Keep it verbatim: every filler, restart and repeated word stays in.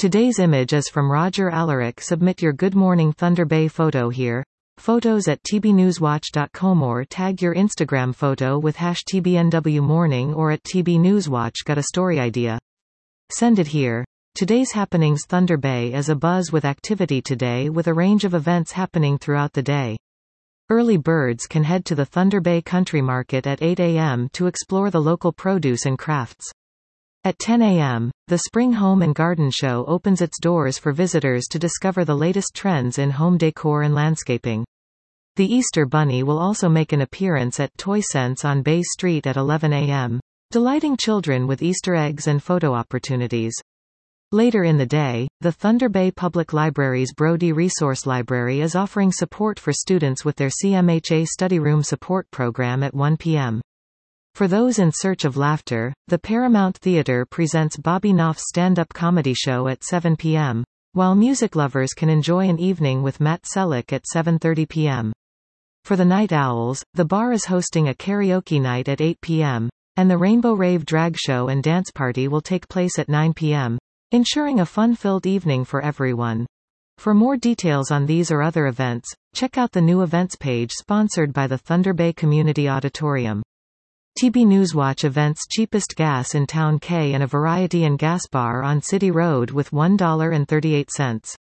Today's image is from Roger Alaric. Submit your Good Morning Thunder Bay photo here. Photos at t b newswatch dot com or tag your Instagram photo with hash T B N W morning or at T B Newswatch. Got a story idea? Send it here. Today's happenings. Thunder Bay is abuzz with activity today, with a range of events happening throughout the day. Early birds can head to the Thunder Bay Country Market at eight a m to explore the local produce and crafts. At ten a m, the Spring Home and Garden Show opens its doors for visitors to discover the latest trends in home decor and landscaping. The Easter Bunny will also make an appearance at Toy Sense on Bay Street at eleven a m, delighting children with Easter eggs and photo opportunities. Later in the day, the Thunder Bay Public Library's Brody Resource Library is offering support for students with their C M H A Study Room Support Program at one p m For those in search of laughter, the Paramount Theater presents Bobby Knopf's stand-up comedy show at seven p m, while music lovers can enjoy an evening with Matt Selleck at seven thirty p m For the Night Owls, the bar is hosting a karaoke night at eight p m, and the Rainbow Rave Drag Show and Dance Party will take place at nine p m, ensuring a fun-filled evening for everyone. For more details on these or other events, check out the new events page sponsored by the Thunder Bay Community Auditorium. T B Newswatch events. Cheapest gas in Town K and a variety and gas bar on City Road with one dollar and thirty-eight cents.